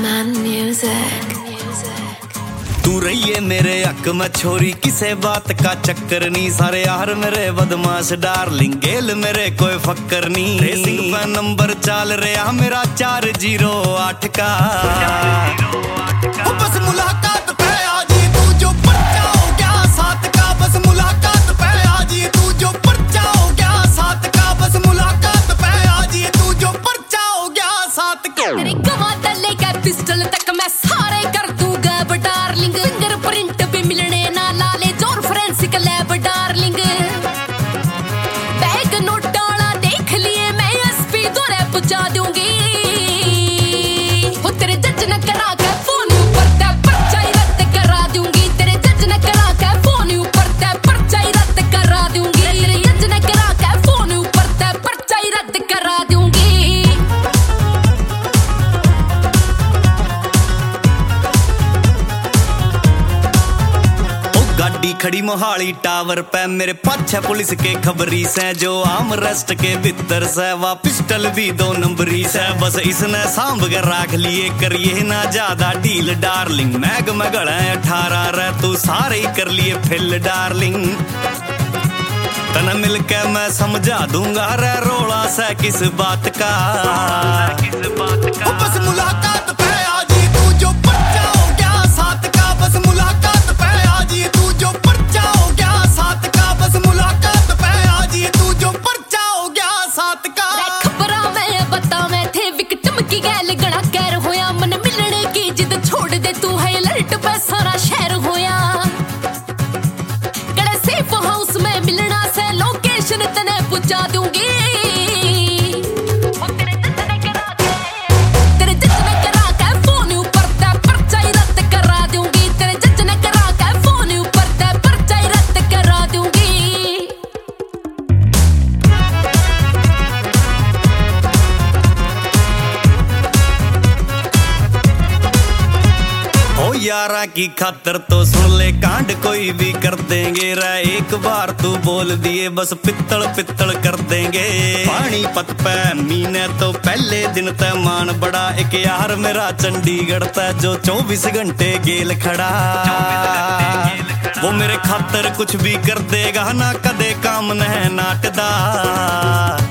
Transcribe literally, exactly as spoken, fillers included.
Man Music. तू रहिए मेरे हक में छोरी, किसे बात का चक्कर नहीं। सारे यार मेरे बदमाश डार्लिंग, गेल मेरे कोई फक्कर नहीं। रेसिंग पे नंबर चाल रहा मेरा चार जीरो आठ का। बस मुलाकात पे आजी तू जो पर्चा हो गया साथ का। बस मुलाकात पे आजी तू जो पर्चा हो गया साथ का। बस मुलाकात पे आजी तू जो पर्चा हो गया साथ का। तेरे गवा तले का पिस्टल तक मैं सारे कर दूंगा डार्लिंग। फिंगरप्रिंट भी मिलने ना लाले जोर forensic lab darling. Bag note डाला देख लिए मैं एसपी दौरे पहुंचा दूंगी। वो तेरे जज न करा के फोन ऊपर ते पर्चा ही रद्द करा दूंगी। तेरे जज न करा के फोन ऊपर ते पर्चा ही रद्द करा दूंगी। तेरे जज न करा के फोन ऊपर ते पर्चा ही रद्द करा दूंगी। गाड़ी खड़ी मोहाली टावर पे मेरे पाछे पुलिस के खबरी से। जो आम रेस्ट के भीतर से वा पिस्टल भी दो नंबरी से। बस इसने सांभ के राख लिए, करिए ना ज्यादा डील डार्लिंग। मैग मगड़ा अठारह रे तू सारे ही कर लिए फिल डार्लिंग। तन मिलके मैं समझा दूंगा रे रोला से किस बात का। किस बात का बस मुलाकात पे आजी तू जो पर्चा हो गया साथ का। बस मुलाकात पे आजी तू जो पर्चा हो गया साथ का। बस मुलाकात पे आजी तू जो पर्चा हो गया साथ का। खबरा मैं बतावे थे विक्टिम की गैल गड़ा कैर होया। मन मिलने की जिद छोड़ दे तू है अलर्ट पे सारा शहर होया। गड़े सेफ हाउस में मिलना से लोकेशन तने पहुंचा दूंगी। यारा की खातर तो सुन ले कांड कोई भी कर देंगे रे। एक बार तू बोल दिए बस पित्तल पित्तल कर देंगे। पानी पत पे मीने तो पहले दिन ते मान बड़ा। एक यार मेरा चंडीगढ़ ते जो चौबीस घंटे गेल खड़ा। वो मेरे खातर कुछ भी कर देगा ना कदे काम न नाटदा।